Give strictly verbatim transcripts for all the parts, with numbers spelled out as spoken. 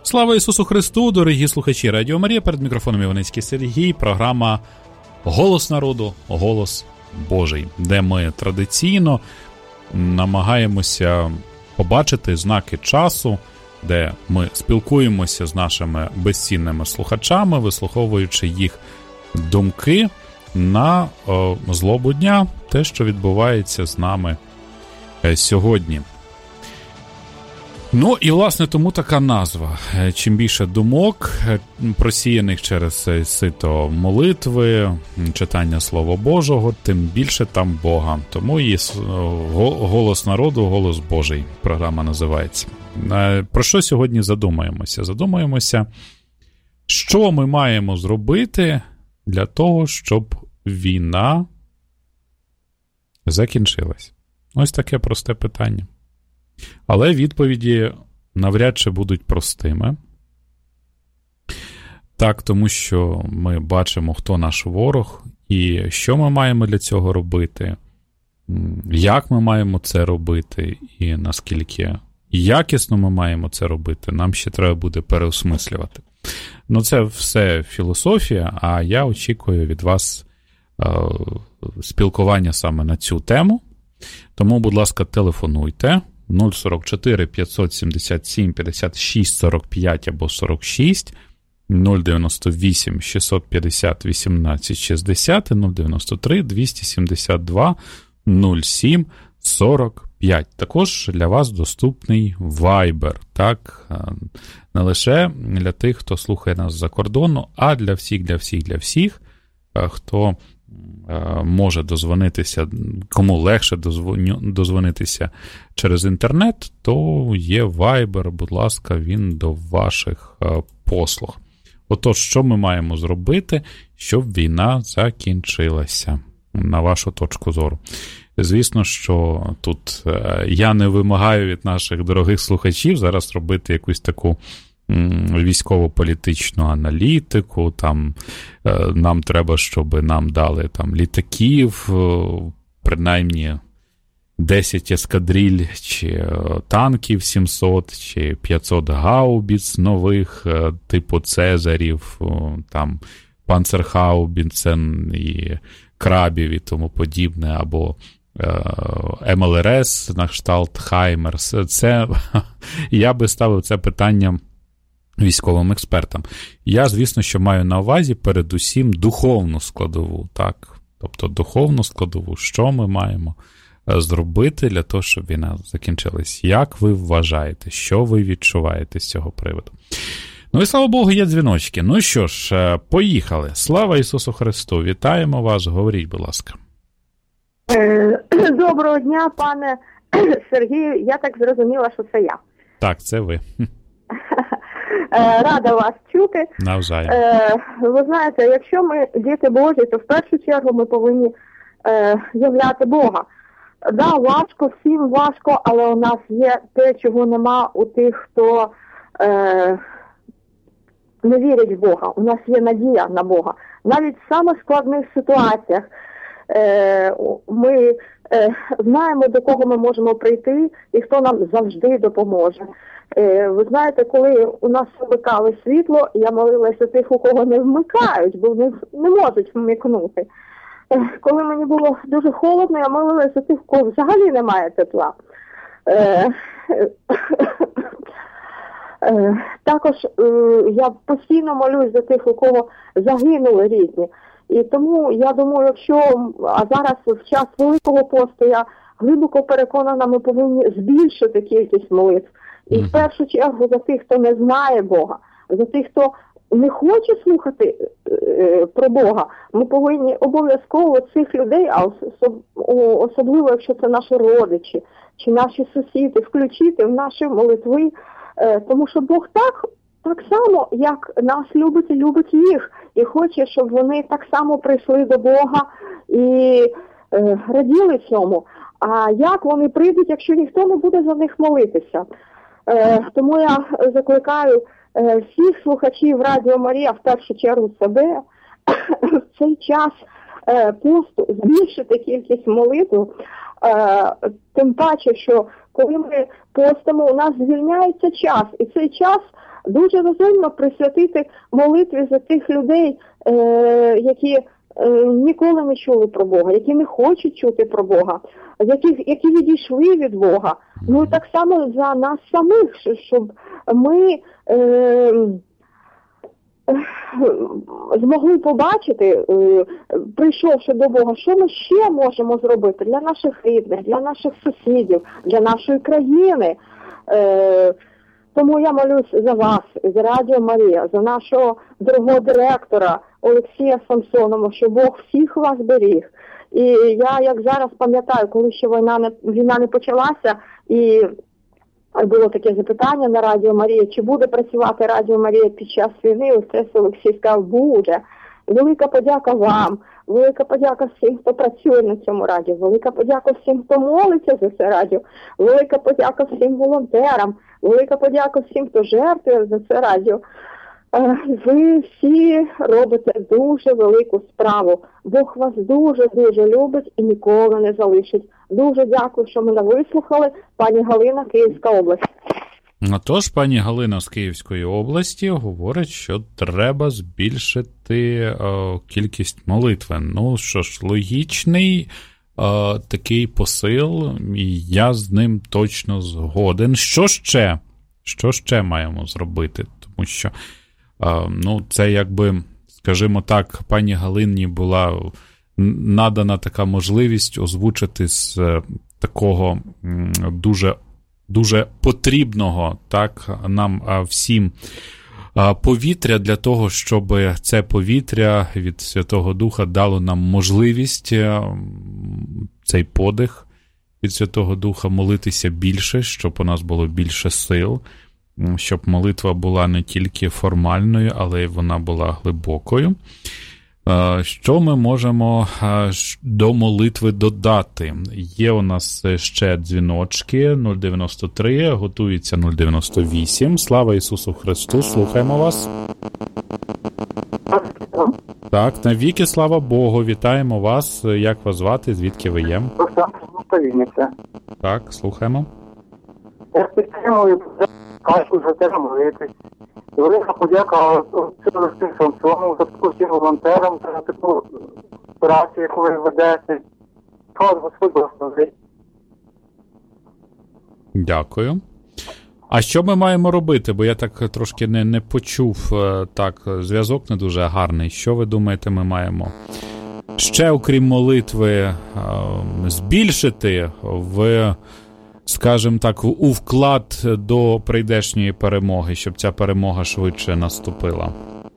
Слава Ісусу Христу, дорогі слухачі Радіо Марія, перед мікрофоном Іваницький Сергій, програма «Голос народу, голос Божий», де ми традиційно намагаємося побачити знаки часу, де ми спілкуємося з нашими безцінними слухачами, вислуховуючи їх думки на о, злобу дня, те, що відбувається з нами сьогодні. Ну і, власне, тому така назва. Чим більше думок, просіяних через сито молитви, читання Слова Божого, тим більше там Бога. Тому і «Голос народу, голос Божий» програма називається. Про що сьогодні задумаємося? Задумаємося, що ми маємо зробити для того, щоб війна закінчилась. Ось таке просте питання. Але відповіді навряд чи будуть простими. Так, тому що ми бачимо, хто наш ворог, і що ми маємо для цього робити, як ми маємо це робити, і наскільки якісно ми маємо це робити, нам ще треба буде переосмислювати. Ну, це все філософія, а я очікую від вас е, спілкування саме на цю тему. Тому, будь ласка, телефонуйте. нуль сорок чотири п'ятсот сімдесят сім п'ятдесят шість сорок п'ять або сорок шість, нуль дев'яносто вісім шістсот п'ятдесят вісімнадцять шістдесят, нуль дев'яносто три двісті сімдесят два нуль сім сорок п'ять. Також для вас доступний Viber, так, не лише для тих, хто слухає нас за кордону, а для всіх, для всіх, для всіх, хто може дозвонитися, кому легше дозвонитися через інтернет, то є Viber, будь ласка, він до ваших послуг. Отож, що ми маємо зробити, щоб війна закінчилася, на вашу точку зору? Звісно, що тут я не вимагаю від наших дорогих слухачів зараз робити якусь таку військово-політичну аналітику, там нам треба, щоб нам дали там літаків, принаймні десять ескадриль, чи танків сімсот, чи п'ятсот гаубіц нових, типу Цезарів, там Панцергаубіцен і Крабів і тому подібне, або ем ел ер ес на кшталт Хаймерс. Це, я би ставив це питання військовим експертам. Я, звісно, що маю на увазі передусім духовну складову, так? Тобто духовну складову, що ми маємо зробити для того, щоб війна закінчилась. Як ви вважаєте, що ви відчуваєте з цього приводу? Ну і, слава Богу, є дзвіночки. Ну що ж, поїхали. Слава Ісусу Христу. Вітаємо вас. Говоріть, будь ласка. Доброго дня, пане Сергію. Я так зрозуміла, що це я. Так, це ви. Рада вас чути. Навзаєм. Ви знаєте, якщо ми діти Божі, то в першу чергу ми повинні являти Бога. Да, важко, всім важко, але у нас є те, чого нема у тих, хто е, не вірить в Бога. У нас є надія на Бога. Навіть в самих складних ситуаціях е, ми е, знаємо, до кого ми можемо прийти і хто нам завжди допоможе. Е, ви знаєте, коли у нас вмикали світло, я молилася тих, у кого не вмикають, бо вони не можуть вмикнути. Коли мені було дуже холодно, я молилася тих, у кого взагалі немає тепла. Е, е, також е, я постійно молюсь за тих, у кого загинули рідні. І тому я думаю, якщо, а зараз в час Великого посту, я глибоко переконана, ми повинні збільшити кількість молитв. І в першу чергу за тих, хто не знає Бога, за тих, хто не хоче слухати е, про Бога, ми повинні обов'язково цих людей, а особ, особливо, якщо це наші родичі чи наші сусіди, включити в наші молитви, е, тому що Бог так, так само, як нас любить і любить їх, і хоче, щоб вони так само прийшли до Бога і е, раділи цьому. А як вони прийдуть, якщо ніхто не буде за них молитися? Е, тому я закликаю всіх слухачів Радіо Марія, в першу чергу себе, в цей час посту збільшити кількість молитв, тим паче, що коли ми постимо, у нас звільняється час. І цей час дуже розумно присвятити молитві за тих людей, е, які е, ніколи не чули про Бога, які не хочуть чути про Бога, які, які відійшли від Бога. Ну і так само за нас самих, щоб ми е, змогли побачити, е, прийшовши до Бога, що ми ще можемо зробити для наших рідних, для наших сусідів, для нашої країни. Е, Тому я молюсь за вас, за Радіо Марія, за нашого дорогого директора Олексія Самсонова, що Бог всіх вас беріг. І я, як зараз пам'ятаю, коли ще війна не, війна не почалася, і було таке запитання на Радіо Марія, чи буде працювати Радіо Марія під час війни, ось Олексій сказав, буде. Велика подяка вам, велика подяка всім, хто працює на цьому радіо, велика подяка всім, хто молиться за це радіо, велика подяка всім волонтерам, велика подяка всім, хто жертвує за це радіо. Ви всі робите дуже велику справу. Бог вас дуже-дуже любить і ніколи не залишить. Дуже дякую, що мене вислухали. Пані Галина, Київська область. Тож, пані Галина з Київської області говорить, що треба збільшити о, кількість молитви. Ну, що ж, логічний о, такий посил, і я з ним точно згоден. Що ще? Що ще маємо зробити? Тому що, о, ну, це якби, скажімо так, пані Галині була надана така можливість озвучити з такого дуже дуже потрібного, так, нам всім повітря для того, щоб це повітря від Святого Духа дало нам можливість, цей подих від Святого Духа, молитися більше, щоб у нас було більше сил, щоб молитва була не тільки формальною, але й вона була глибокою. Що ми можемо до молитви додати? Є у нас ще дзвіночки нуль дев'яносто три, готується нуль дев'яносто вісім. Слава Ісусу Христу, слухаємо вас. Так, навіки слава Богу, вітаємо вас. Як вас звати, звідки ви є? Так, слухаємо. Я підтримую кашку за те молитись. Велика подяка Олексію Самсону за таку всім волонтерам, за таку працю, яку ви ведете. Хай Господь благословить. Дякую. А що ми маємо робити? Бо я так трошки не, не почув, так, зв'язок не дуже гарний. Що ви думаєте, ми маємо ще, окрім молитви, збільшити в, скажімо так, у вклад до прийдешньої перемоги, щоб ця перемога швидше наступила?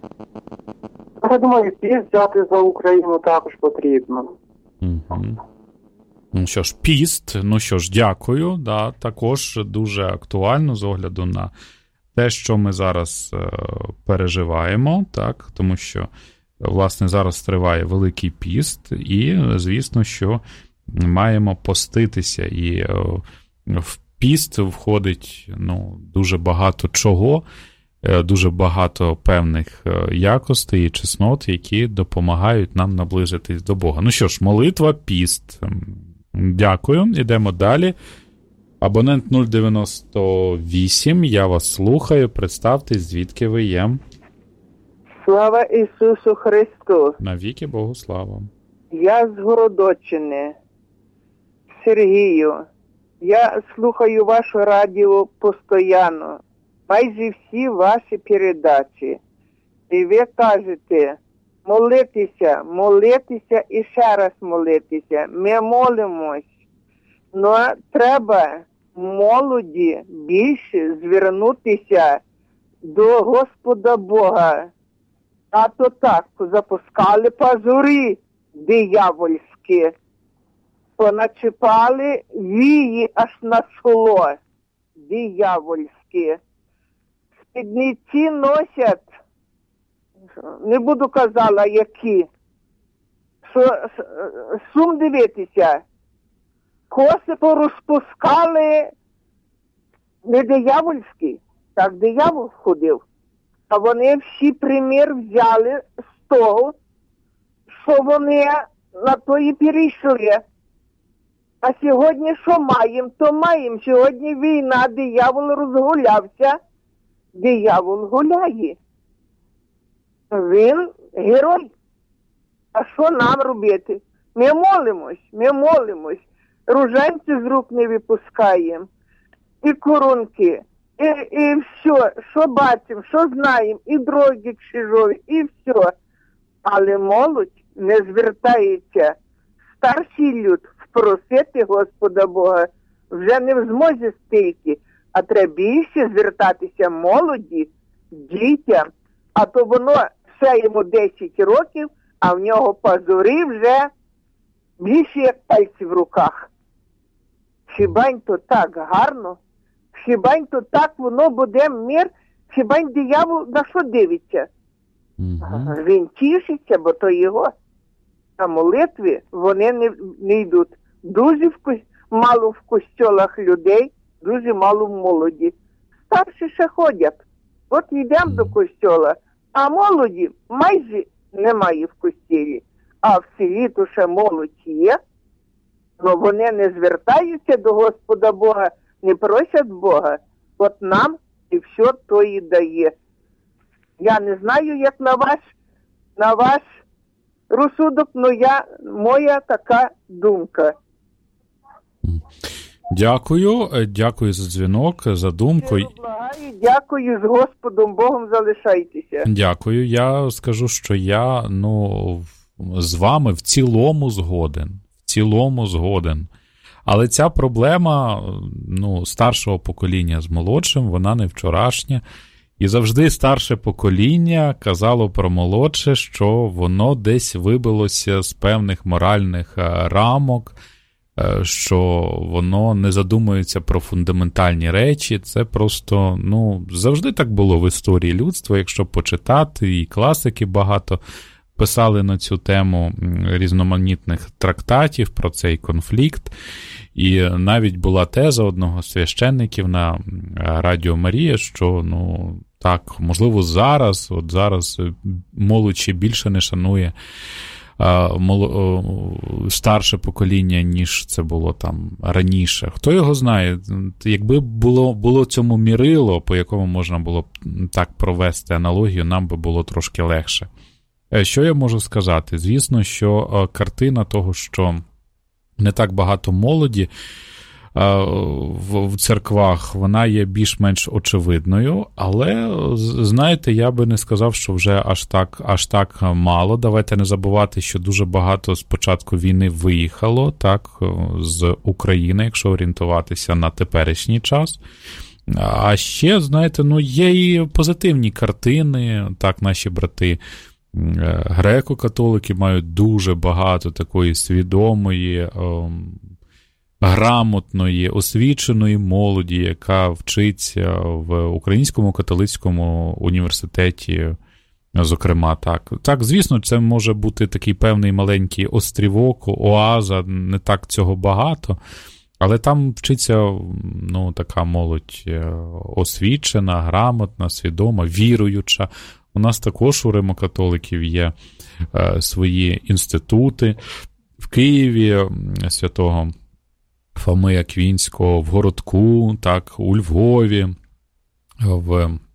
Я думаю, піст взяти за Україну також потрібно. Угу. Ну що ж, піст, ну що ж, дякую, да, також дуже актуально з огляду на те, що ми зараз е, переживаємо, так, тому що, власне, зараз триває Великий піст, і, звісно, що маємо поститися, і е, в піст входить, ну, дуже багато чого, е, дуже багато певних е, якостей і чеснот, які допомагають нам наблизитись до Бога. Ну що ж, молитва, піст. Дякую, ідемо далі. Абонент нуль дев'яносто вісім, я вас слухаю, представтесь, звідки ви є. Слава Ісусу Христу! Навіки Богу слава. Я з Городоччини, Сергію. Я слухаю ваше радіо постійно, майже всі ваші передачі. І ви кажете, молитися, молитися і ще раз молитися. Ми молимось, але треба молоді більше звернутися до Господа Бога. А то так, запускали пазурі диявольські, поначіпали вії аж на чоло диявольські. Спідниці носять, не буду казала, які, що сум дивитися, коси порозпускали, не диявольські, так диявол ходив. А вони всі примір взяли з того, що вони на то і перейшли. А сьогодні що маємо, то маємо. Сьогодні війна, диявол розгулявся. Диявол гуляє. Він герой. А що нам робити? Ми молимось, ми молимось. Руженці з рук не випускаємо. І коронки. І, і все, що бачимо, що знаємо. І дороги крижові, і все. Але молодь не звертається. Старший люд впросити Господа Бога вже не в змозі стільки, а треба більше звертатися молоді, дітям, а то воно все йому десять років, а в нього пазури вже більше як пальці в руках. Хібань то так гарно, хібань то так воно буде мир, хібань диявол на що дивиться? Mm-hmm. Він тішиться, бо то його. На молитві вони не, не йдуть. Дуже в, мало в костьолах людей, дуже мало в молоді. Старші ще ходять. От йдемо до костьола, а молоді майже немає в костілі. А в селі то ще молодь є, але вони не звертаються до Господа Бога, не просять Бога. От нам і все то і дає. Я не знаю, як на ваш, на ваш розсудок, але я, моя така думка. Дякую, дякую за дзвінок, за думку. Благаю, дякую, з Господом Богом залишайтеся. Дякую, я скажу, що я, ну, з вами в цілому згоден, в цілому згоден. Але ця проблема, ну, старшого покоління з молодшим, вона не вчорашня. І завжди старше покоління казало про молодше, що воно десь вибилося з певних моральних рамок, що воно не задумується про фундаментальні речі. Це просто, ну, завжди так було в історії людства, якщо почитати, і класики багато писали на цю тему різноманітних трактатів про цей конфлікт. І навіть була теза одного з священників на Радіо Марія, що, ну, так, можливо, зараз, от зараз молодь ще більше не шанує старше покоління, ніж це було там раніше. Хто його знає? Якби було, було цьому мірило, по якому можна було б так провести аналогію, нам би було трошки легше. Що я можу сказати? Звісно, що картина того, що не так багато молоді в церквах, вона є більш-менш очевидною, але, знаєте, я би не сказав, що вже аж так, аж так мало. Давайте не забувати, що дуже багато з початку війни виїхало, так, з України, якщо орієнтуватися на теперішній час. А ще, знаєте, ну, є і позитивні картини, так, наші брати греко-католики мають дуже багато такої свідомої, грамотної, освіченої молоді, яка вчиться в Українському католицькому університеті, зокрема, так. Так, звісно, це може бути такий певний маленький острівок, оаза, не так цього багато, але там вчиться, ну, така молодь освічена, грамотна, свідома, віруюча. У нас також у римокатоликів є е, свої інститути. В Києві святого Фоми Аквінського, в Городку, так, у Львові, в,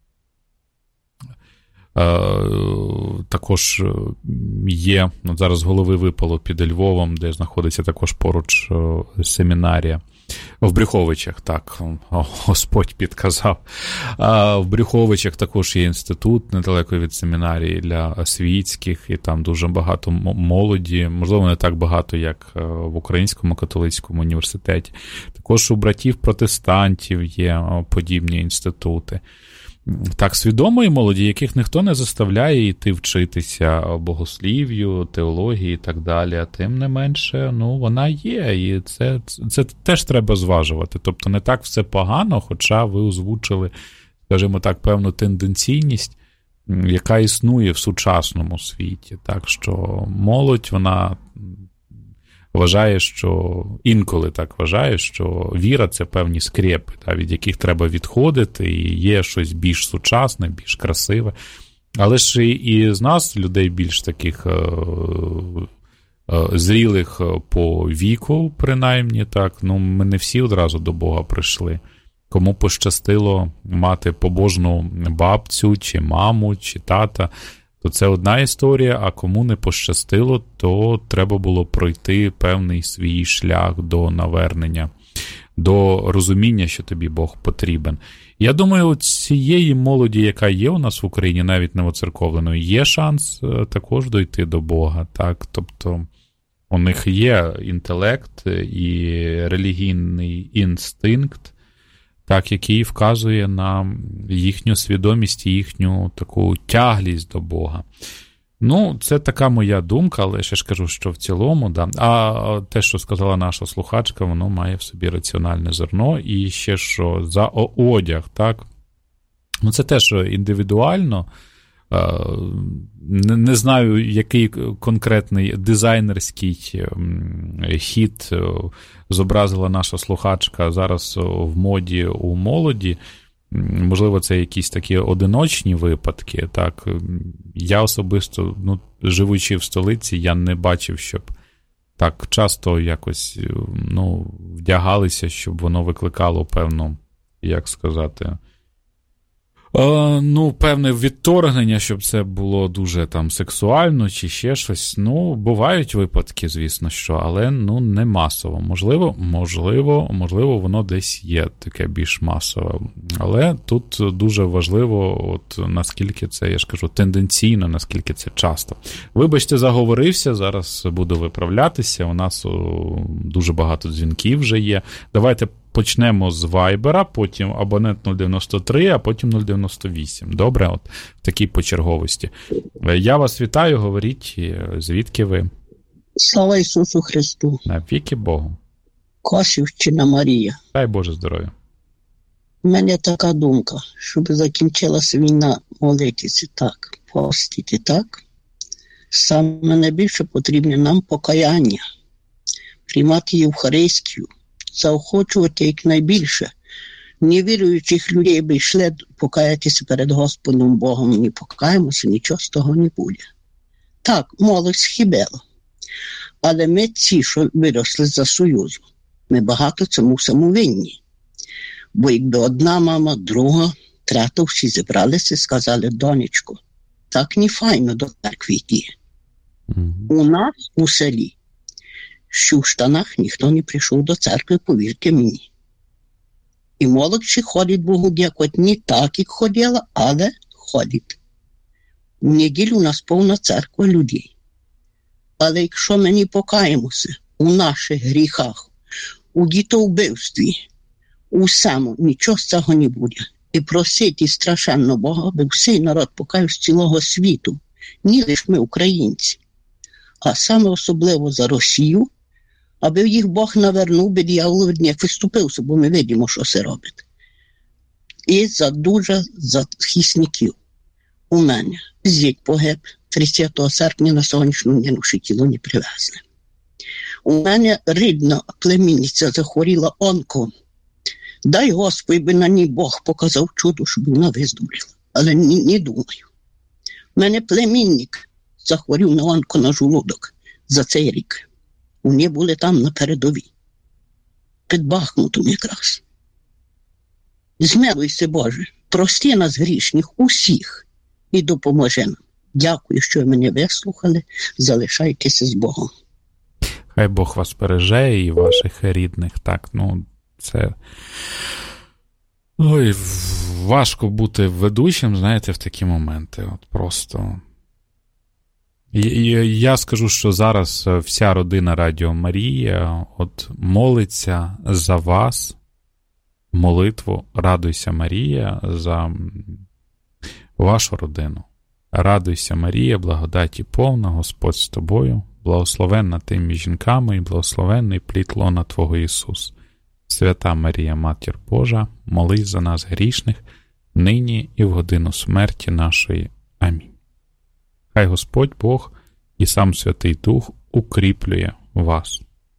е, також є, от зараз з голови випало під Львовом, де знаходиться також поруч семінарія. В Брюховичах, так, Господь підказав. А в Брюховичах також є інститут недалеко від семінарії для світських, і там дуже багато молоді, можливо, не так багато, як в Українському католицькому університеті. Також у братів-протестантів є подібні інститути. Так, свідомої молоді, яких ніхто не заставляє йти вчитися богослів'ю, теології і так далі, а тим не менше, ну, вона є, і це, це теж треба зважувати. Тобто не так все погано, хоча ви озвучили, скажімо так, певну тенденційність, яка існує в сучасному світі. Так що молодь, вона вважає, що інколи так вважає, що віра – це певні скрепи, та, від яких треба відходити, і є щось більш сучасне, більш красиве. Але ж і, і з нас, людей більш таких е, зрілих по віку, принаймні, так, ну, ми не всі одразу до Бога прийшли. Кому пощастило мати побожну бабцю, чи маму, чи тата, то це одна історія, а кому не пощастило, то треба було пройти певний свій шлях до навернення, до розуміння, що тобі Бог потрібен. Я думаю, у цієї молоді, яка є у нас в Україні, навіть новоцерковленої, є шанс також дойти до Бога, так, тобто у них є інтелект і релігійний інстинкт, так, який вказує на їхню свідомість і їхню таку тяглість до Бога. Ну, це така моя думка, але ще ж кажу, що в цілому, да. А те, що сказала наша слухачка, воно має в собі раціональне зерно. І ще що за одяг, так, ну це теж індивідуально. Не, не знаю, який конкретний дизайнерський хід зобразила наша слухачка зараз в моді у молоді. Можливо, це якісь такі одиночні випадки. Так, я особисто, ну, живучи в столиці, я не бачив, щоб так часто якось, ну, вдягалися, щоб воно викликало певну, як сказати, Е, ну, певне відторгнення, щоб це було дуже там сексуально чи ще щось. Ну, бувають випадки, звісно, що, але, ну, не масово. Можливо, можливо, можливо, воно десь є таке більш масове. Але тут дуже важливо, от наскільки це, я ж кажу, тенденційно, наскільки це часто. Вибачте, заговорився, зараз буду виправлятися. У нас о, дуже багато дзвінків вже є. Давайте почнемо з Вайбера, потім абонент нуль дев'яносто три, а потім нуль дев'яносто вісім. Добре, от в такій почерговості. Я вас вітаю, говоріть, звідки ви? Слава Ісусу Христу. Навіки Богу. Косівщина Марія. Дай Боже здоров'я. У мене така думка, щоб закінчилася війна, молитися так, постити так. Саме найбільше потрібне нам покаяння, приймати Євхаристію, заохочувати якнайбільше невіруючих людей, аби йшли покаятися перед Господом Богом. Не покаємося, нічого з того не буде. Так, молодь схибила. Але ми ці, що виросли за Союзу, ми багато цьому саму винні. Бо якби одна мама, друга, третя, всі зібралися і сказали: донечко, так не файно до церкви йти. Mm-hmm. У нас у селі, що в штанах ніхто не прийшов до церкви, повірте мені. І молодь ще ходить, Богу дякувати, не так, як ходила, але ходить. В неділю у нас повна церква людей. Але якщо ми не покаємося у наших гріхах, у дітовбивстві, у самому, нічого з цього не буде. І просити страшенно Бога, аби всій народ покаявся з цілого світу, не лише ми, українці, а саме особливо за Росію, аби їх Бог навернув, би диявол від них виступився, бо ми видимо, що це робить. І за дуже захисників. У мене зять погиб тридцятого серпня, на сьогоднішню дню ще тіло не привезли. У мене рідна племінниця захворіла онком. Дай Господи, би на ній Бог показав чудо, щоб вона виздоровіла. Але не, не думаю. У мене племінник захворів на онко на жолудок за цей рік. Вони були там на передовій. Під Бахмутом якраз. Змилуйся, Боже, прости нас грішних усіх і допоможи нам. Дякую, що ви мене вислухали. Залишайтеся з Богом. Хай Бог вас береже і ваших рідних. Так, ну, це... Ой, важко бути ведучим, знаєте, в такі моменти. От просто... Я скажу, що зараз вся родина Радіо Марія от молиться за вас, молитву «Радуйся, Марія» за вашу родину. Радуйся, Марія, благодаті повна, Господь з тобою, благословенна ти між жінками і благословенний плід лона Твого Ісус. Свята Марія, Матір Божа, молись за нас грішних, нині і в годину смерті нашої. Амінь. Хай Господь Бог і сам Святий Дух укріплює вас.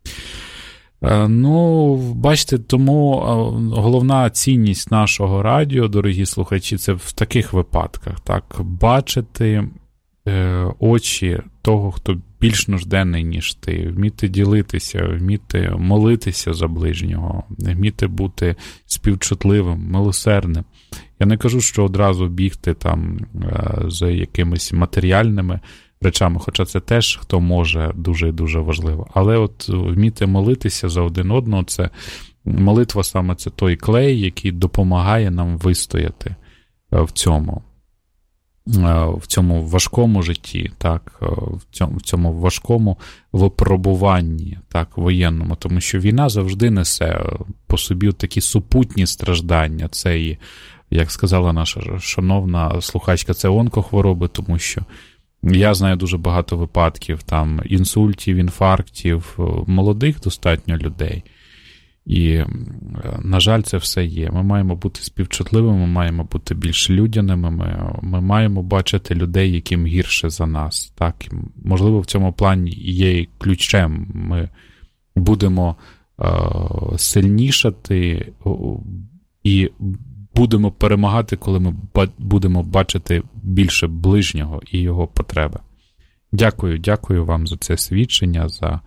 Ну, бачите, тому головна цінність нашого радіо, дорогі слухачі, це в таких випадках, так, бачити е, очі того, хто більш нужденний, ніж ти, вміти ділитися, вміти молитися за ближнього, вміти бути співчутливим, милосердним. Я не кажу, що одразу бігти там е, за якимись матеріальними речами, хоча це теж, хто може, дуже і дуже важливо. Але от вміти молитися за один одного, це молитва саме це той клей, який допомагає нам вистояти в цьому, в цьому важкому житті, так, в цьому, в цьому важкому випробуванні, так, воєнному, тому що війна завжди несе по собі такі супутні страждання. Це і, як сказала наша шановна слухачка, це онкохвороби, тому що я знаю дуже багато випадків там інсультів, інфарктів, молодих достатньо людей. І, на жаль, це все є. Ми маємо бути співчутливими, ми маємо бути більш людяними, ми, ми маємо бачити людей, яким гірше за нас. Так? Можливо, в цьому плані є і ключем. Ми будемо е, сильнішати і будемо перемагати, коли ми будемо бачити більше ближнього і його потреби. Дякую, дякую вам за це свідчення, за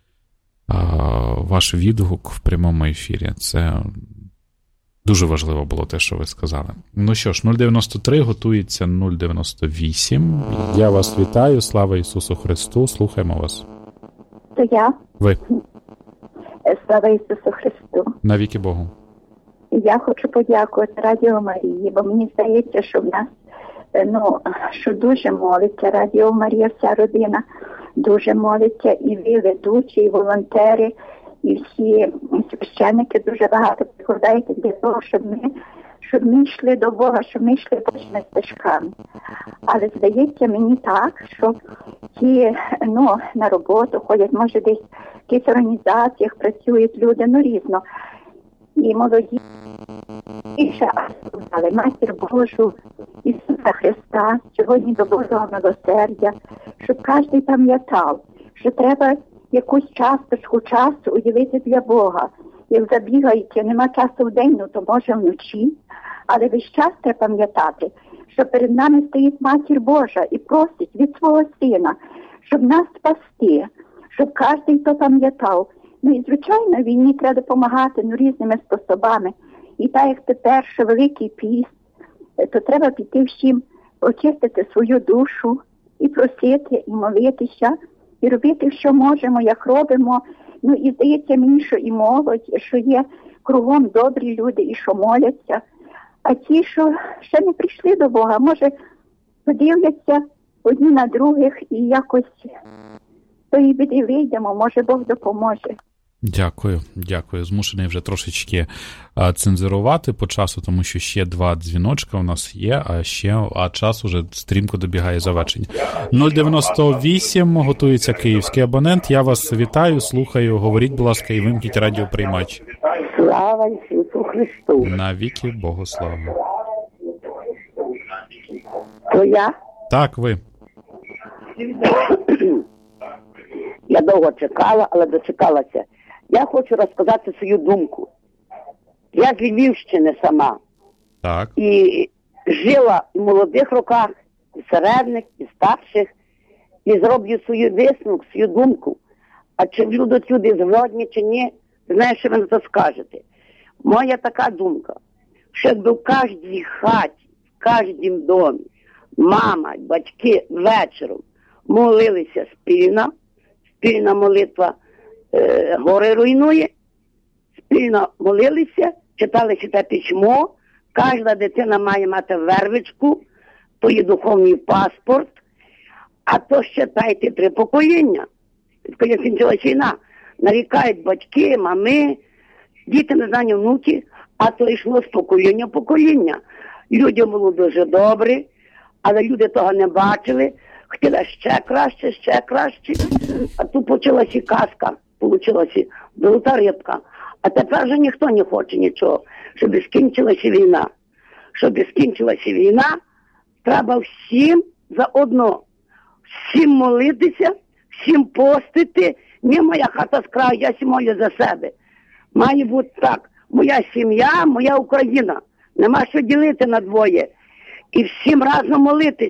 ваш відгук в прямому ефірі. Це дуже важливо було те, що ви сказали. Ну що ж, нуль дев'яносто три готується нуль дев'яносто вісім. Я вас вітаю, слава Ісусу Христу, слухаємо вас. То я? Ви. Слава Ісусу Христу. Навіки Богу. Я хочу подякувати Радіо Марії, бо мені здається, що в нас, ну, що дуже молиться Радіо Марія, вся родина дуже молиться, і ви ведучі, і волонтери, і всі священники дуже багато прикладаєте для того, щоб ми, щоб ми йшли до Бога, щоб ми йшли Божими стежками. Але здається мені так, що ті, ну, на роботу ходять, може десь в якихось організаціях працюють люди, ну різно. І молоді, і ще але Матір Божу, Ісуса Христа, сьогодні до Божого милосердя, щоб кожен пам'ятав, що треба якусь часточку часу уділити для Бога. Як забігаєте, нема часу в день, ну то може вночі, але весь час треба пам'ятати, що перед нами стоїть Матір Божа і просить від свого Сина, щоб нас спасти, щоб кожен то пам'ятав. Ну і, звичайно, війні треба допомагати, ну, різними способами. І так, як тепер, що Великий піст, то треба піти всім, очистити свою душу і просити, і молитися, і робити, що можемо, як робимо. Ну, і здається мені, що і молодь, що є кругом добрі люди, і що моляться. А ті, що ще не прийшли до Бога, може, подивляться одні на других і якось то і біди вийдемо, може Бог допоможе. Дякую, дякую. Змушений вже трошечки а, цензурувати по часу, тому що ще два дзвіночка у нас є, а ще а час уже стрімко добігає завершення. нуль дев'яносто вісім, готується київський абонент. Я вас вітаю, слухаю. Говоріть, будь ласка, і вимкніть радіоприймач. Слава Ісусу Христу. Навіки Богу слава. То я? Так, ви. Я довго чекала, але дочекалася. Я хочу розказати свою думку. Я з Львівщини сама. Так. І жила в молодих роках, і середніх, і старших, і зроблю свою висновок, свою думку. А чи будуть люди згодні, чи ні, знаєш, що ви на це скажете. Моя така думка, що якби в кожній хаті, в кожному домі, мама, батьки вечором молилися спільно, спільна молитва е, гори руйнує, спільно молилися, читали те письмо, кожна дитина має мати вервичку, то є духовний паспорт, а то ще дайте три покоління. Коли закінчилась війна, нарікають батьки, мами, діти не знані внуки, а то йшло з покоління в покоління. Людям було дуже добре, але люди того не бачили, хотіли ще краще, ще краще, а тут почалася казка, получилася золота рибка. А тепер вже ніхто не хоче нічого, щоб скінчилася війна. Щоб скінчилася війна, треба всім заодно, всім молитися, всім постити. Не моя хата з краю, я сі молю за себе. Має бути так, моя сім'я, моя Україна. Нема що ділити на двоє. І всім разом молитися.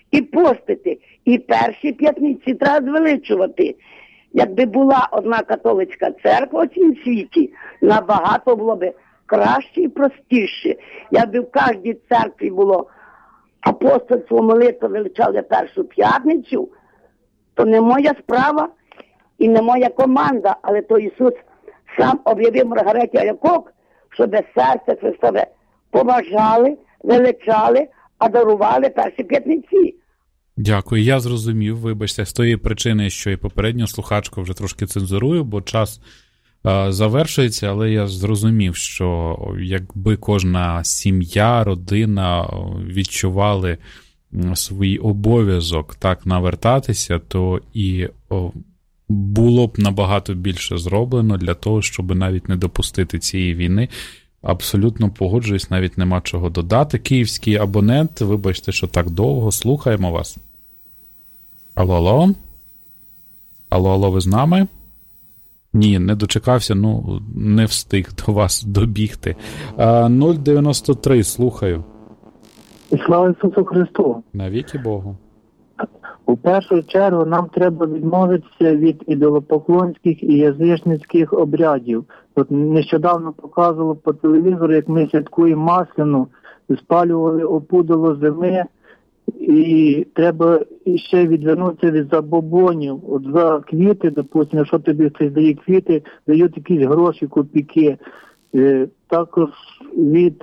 і постити. І перші п'ятниці треба звеличувати. Якби була одна католицька церква у цьому світі, набагато було б краще і простіше. Якби в кожній церкві було апостольство, молитва величали першу п'ятницю, то не моя справа і не моя команда, але то Ісус сам об'явив Маргареті Алякок, щоб серце Христове поважали, величали, а дарували перші п'ятниці. Дякую, я зрозумів, вибачте, з тої причини, що і попередню слухачку вже трошки цензурую, бо час е, завершується, але я зрозумів, що якби кожна сім'я, родина відчували свій обов'язок так навертатися, то і о, було б набагато більше зроблено для того, щоб навіть не допустити цієї війни. Абсолютно погоджуюсь, навіть нема чого додати. Київський абонент, вибачте, що так довго, слухаємо вас. Алло, алло? Алло, алло, ви з нами? Ні, не дочекався, ну, не встиг до вас добігти. нуль дев'яносто три, слухаю. І слава Ісусу Христу! Навіки Богу. У першу чергу нам треба відмовитися від ідолопоклонських і язичницьких обрядів. От нещодавно показували по телевізору, як ми святкуємо Масляну, спалювали опудало зими, і треба ще відвернутися від забобонів. От за квіти, допустимо, якщо тобі хтось дає квіти, дають якісь гроші, копійки. Також від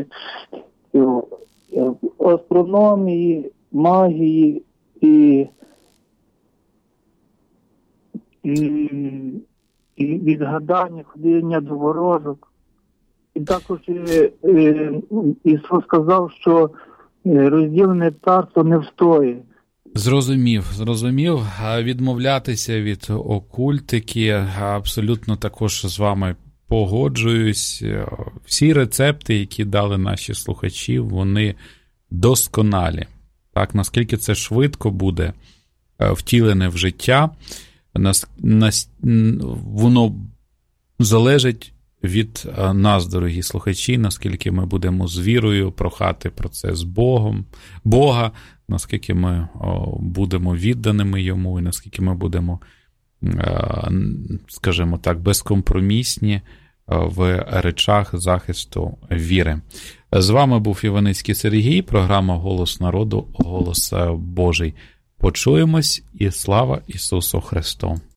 астрономії, магії і, і, і відгадання, ходіння до ворожок. І також е, е, Ісус сказав, що розділене царство не встоїть. Зрозумів, зрозумів. Відмовлятися від окультики, абсолютно також з вами погоджуюсь. Всі рецепти, які дали наші слухачі, вони досконалі. Так, наскільки це швидко буде втілене в життя, нас, нас, воно залежить від нас, дорогі слухачі, наскільки ми будемо з вірою прохати про це з Богом, Бога, наскільки ми о, будемо відданими йому, і наскільки ми будемо, е, скажімо так, безкомпромісні в речах захисту віри. З вами був Іваницький Сергій, програма «Голос народу», «Голос Божий». Почуємось, і слава Ісусу Христу!